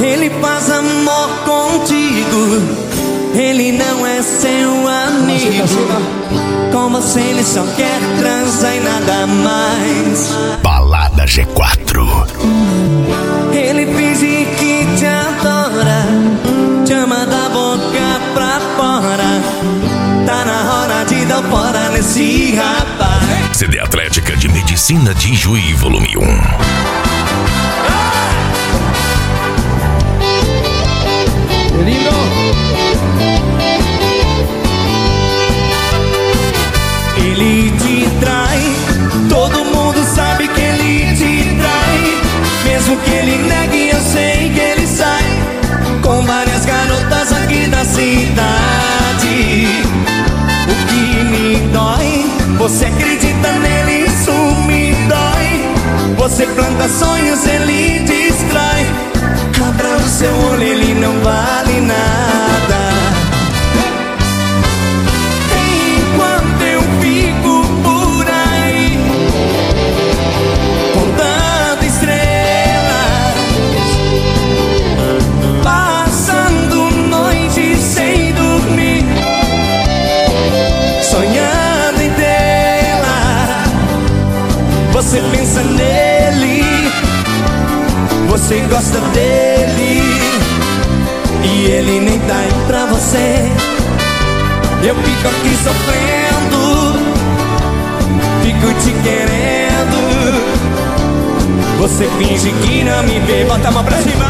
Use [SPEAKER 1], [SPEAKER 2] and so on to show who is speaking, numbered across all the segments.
[SPEAKER 1] Ele faz amor contigo, ele não é seu amigo. Com você ele só quer transar e nada mais.
[SPEAKER 2] Balada G4.
[SPEAKER 1] Ele finge que te adora, te ama da boca pra fora. Tá na hora de dar fora nesse rapaz.
[SPEAKER 2] CD Atlética de Medicina de Juí, volume 1.
[SPEAKER 1] Ele te trai, todo mundo sabe que ele te trai. Mesmo que ele negue, eu sei que ele sai com várias garotas aqui da cidade. O que me dói, você acredita nele, isso me dói. Você planta sonhos, ele destrói. Abra o seu olho, ele não vale nada. Enquanto eu fico por aí contando estrelas, passando noites sem dormir, sonhando em tê-la. Você pensa nele, você gosta dele, e ele nem tá aí pra você. Eu fico aqui sofrendo, fico te querendo. Você finge que não me vê, bota a mão pra cima.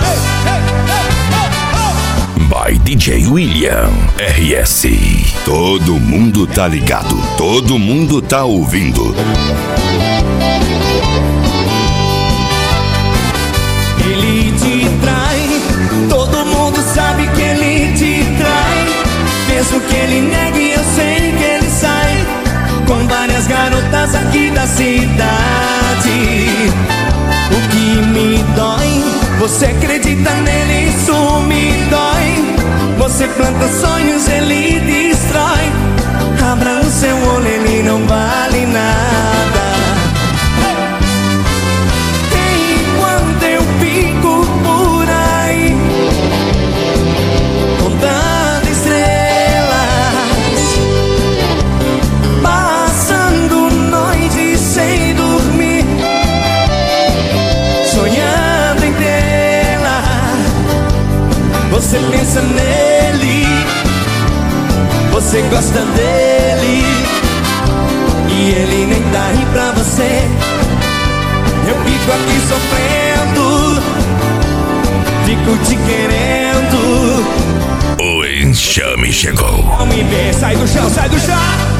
[SPEAKER 2] By DJ William RS. Todo mundo tá ligado, todo mundo tá ouvindo.
[SPEAKER 1] Ele te trai, todo mundo sabe que ele te trai. Mesmo que ele negue, eu sei que ele sai com várias garotas aqui da cidade. O que me dói, você acredita nele, isso me dói. Você planta sonhos, ele destrói. Abra o seu olho, ele não vale nada. Enquanto eu fico por aí contando estrelas, passando noites sem dormir, sonhando em tê-la. Você pensa nele, você gosta dele, e ele nem tá aí pra você. Eu fico aqui sofrendo, fico te querendo.
[SPEAKER 2] O enxame chegou.
[SPEAKER 1] Não me vê, sai do chão, sai do chão.